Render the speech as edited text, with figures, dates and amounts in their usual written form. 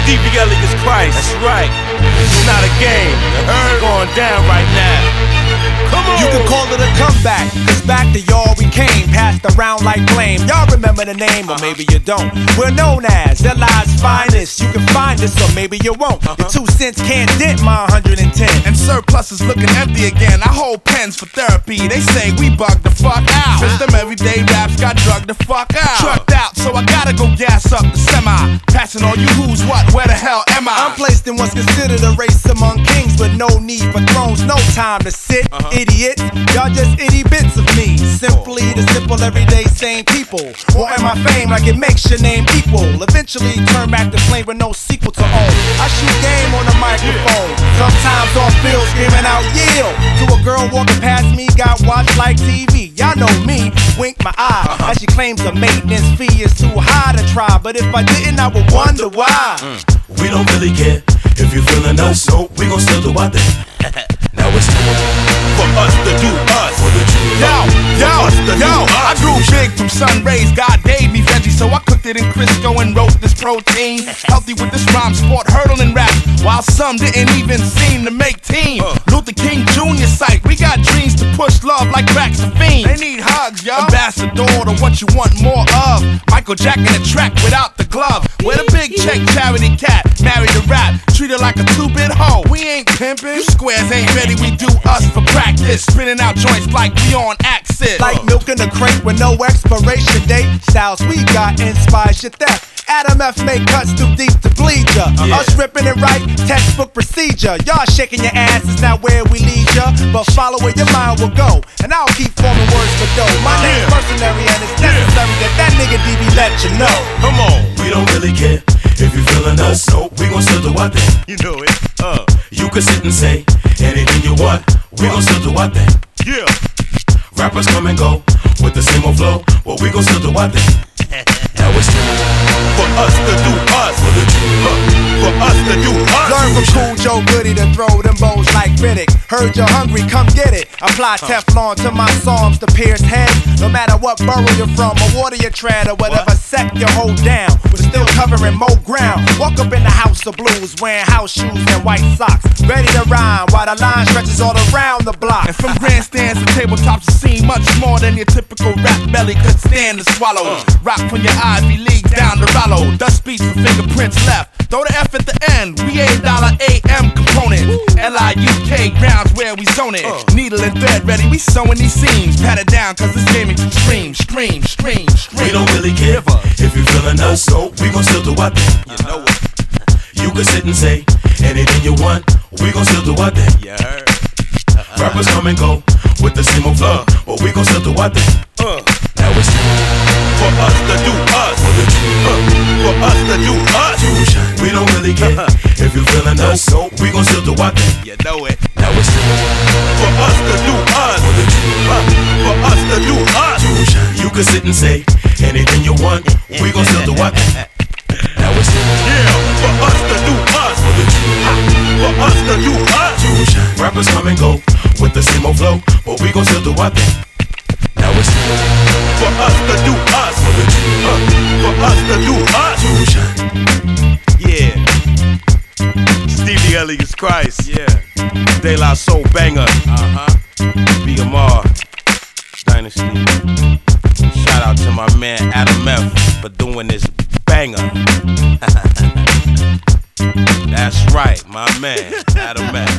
Stevie Elliott Christ. That's right. It's not a game. It's going down right now. Come on. You can call it a comeback, cause back to y'all we came, passed around like blame. Y'all remember the name, or maybe you don't. We're known as LI's finest. You can find us, or maybe you won't. Your 2 cents can't dent my 110. And surplus is looking empty again. I hold pens for therapy. They say we bugged the fuck out. System everyday raps got drugged the fuck out. Trucked out, so I gotta go gas up the semi. Passing all you who's what, where the hell am I? I'm placed in what's considered a race among kings, with no need for thrones, no time to sit. Idiots, y'all just itty bits of me. Simply the simple, everyday, same people. Wanting my fame like it makes your name equal. Eventually turn back to flame with no sequel to own. I shoot game on the microphone. Sometimes on field screaming out yield to a girl walking past me, got watched like TV. Y'all know me, wink my eye as she claims the maintenance fee is too high to try. But if I didn't, I would wonder why. We don't really care if you feeling us, so we gon' still do our thing. Now it's time For us to do us. for the truth. I grew big from sun rays. God gave me veggies, so I cooked it in Crisco and wrote this protein. Healthy with this rhyme, sport, hurdling rap, while some didn't even seem to make team. Luther King Jr. sight, we got dreams to push love like cracks a fiend. They need hugs, yo. Ambassador to what you want more of. Michael Jack in the track without the glove. Where the big check charity cat, married to rap, treated like a 2-bit hoe. We ain't pimpin', you squares ain't ready, we do us for practice. Spinning out joints like we on Axis. Like milk in a crate with no expiration date. Styles we got inspires your theft. Adam F make cuts too deep to bleed ya. Us ripping it right, textbook procedure. Y'all shaking your ass is not where we lead ya, but follow where your mind will go. And I'll keep forming words for dough. My name's mercenary and it's necessary that nigga DB let you know. Come on. We don't really care if you feeling us, so we gon' still do our thing. You know it. You can sit and say anything you want, we gon' still do our thing. Yeah. Rappers come and go with the same old flow, but we gon' still do our thing. Now it's time For us to do us. for the truth. For us to do us. Learn from Cool Joe Goody to throw them bows like Riddick. Heard you're hungry, come get it. Apply Teflon to my psalms to pierce heads. No matter what borough you're from, or water you tread, or whatever sect you hold down, we're still covering more ground. Walk up in the house of blues, wearing house shoes and white socks, ready to rhyme while the line stretches all around the block. And from grandstands to tabletops, I've seen much more than your typical rap belly could stand to swallow. Rock from your Ivy League down to Rollo. Dust beats for fingerprints left. Throw the F at the end. We $8 AM component. LIUK grounds where we zone it. Needle and thread ready. We sewing these seams. Pat it down cause this game is extreme. Stream. We don't really care if you feeling us, so we gon' still do our thing. You know it. You can sit and say anything you want, we gon' still do our thing. You heard. Rappers come and go with the same old flow, but we gon' still do our thing. Now it's time For us to do us. for the truth. For us to do us. We don't really care if you feeling us, so we gon' still do our thing. You know it. Now it's time For us to do us. for the truth. For us to do us. You can sit and say anything you want, we gon' still do our thing. Now it's time Yeah. For us to do us. for the truth. For us to do us. Rappers come and go with the same old flow, but we gon' still do our thing. Now it's time For us to do us. for the truth. For us to do us. Yeah. Stevie Elliott Christ. Yeah. De La Soul Banger. BMR. Dynasty. Shout out to my man Adam F for doing this banger. That's right, my man Adam F.